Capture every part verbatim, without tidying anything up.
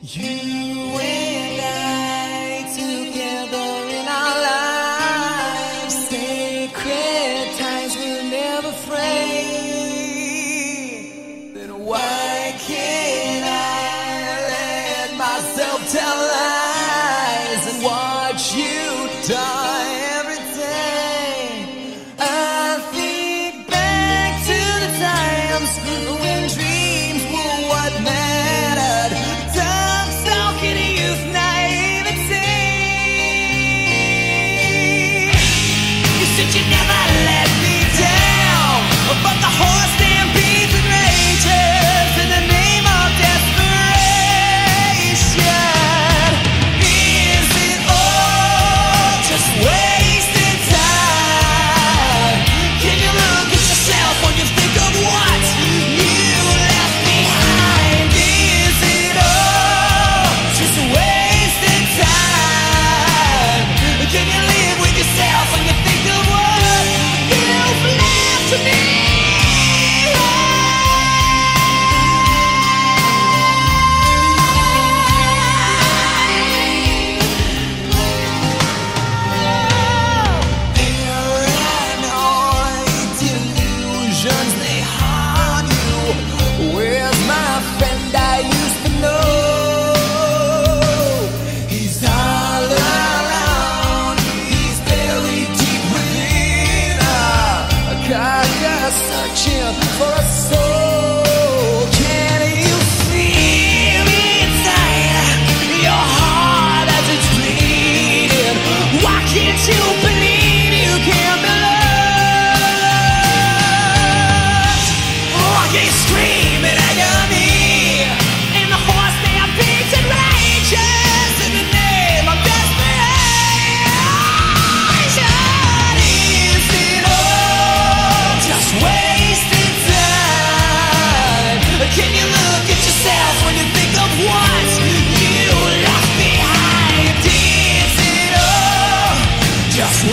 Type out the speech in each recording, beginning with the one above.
You and I together in our lives, sacred ties will never fray. Then why can't I let myself tell lies and watch you die every day? I think back to the times when dreams were what mattered. You never let me down, but the horse stampedes and rages in the name of desperation. Is it all just wasted time? Can you look at yourself when you think of what you left behind? Is it all just wasted time? Can you live with yourself when you think of what to me? Paranoid delusions, they harm you. Where's my friend I used to know? He's all around, he's buried deep within a carcass, searching for a soul. Can you feel inside your heart as it's bleeding? Why can't you believe you can be loved? Why can't you scream in agony in the horse stampedes and rages in the name of desperation? Is it all just wasted time? Can you look at yourself when you think of what you left behind? Is it all just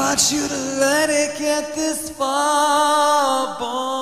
want you to let it get this far, boy.